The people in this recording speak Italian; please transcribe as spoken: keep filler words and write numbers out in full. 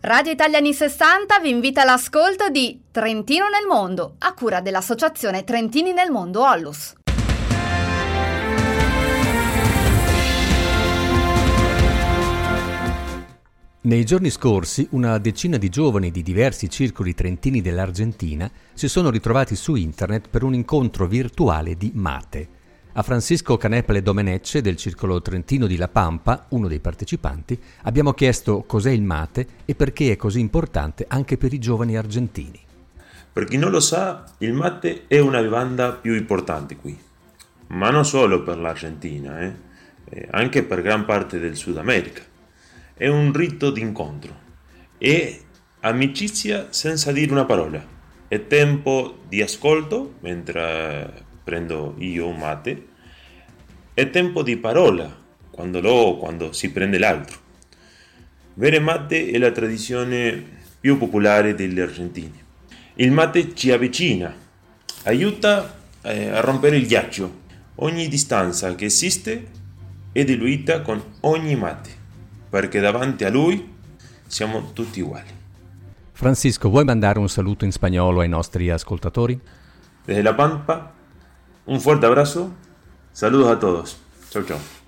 Radio Italia anni sessanta vi invita all'ascolto di Trentino nel Mondo, a cura dell'associazione Trentini nel Mondo Ollus. Nei giorni scorsi una decina di giovani di diversi circoli trentini dell'Argentina si sono ritrovati su internet per un incontro virtuale di Mate. A Francisco Caneple Domenecce del circolo trentino di La Pampa, uno dei partecipanti, abbiamo chiesto cos'è il Mate e perché è così importante anche per i giovani argentini. Per chi non lo sa, il Mate è una bevanda più importante qui, ma non solo per l'Argentina, eh? Eh, anche per gran parte del Sud America. È un rito d'incontro, è amicizia senza dire una parola, è tempo di ascolto mentre prendo io un mate, è tempo di parola quando lo quando si prende l'altro. Bere mate è la tradizione più popolare degli argentini. Il mate ci avvicina, aiuta eh, a rompere il ghiaccio. Ogni distanza che esiste è diluita con ogni mate, perché davanti a lui siamo tutti uguali. Francisco, vuoi mandare un saluto in spagnolo ai nostri ascoltatori? Desde La Pampa, un fuerte abrazo, saludos a todos. Chau, chau.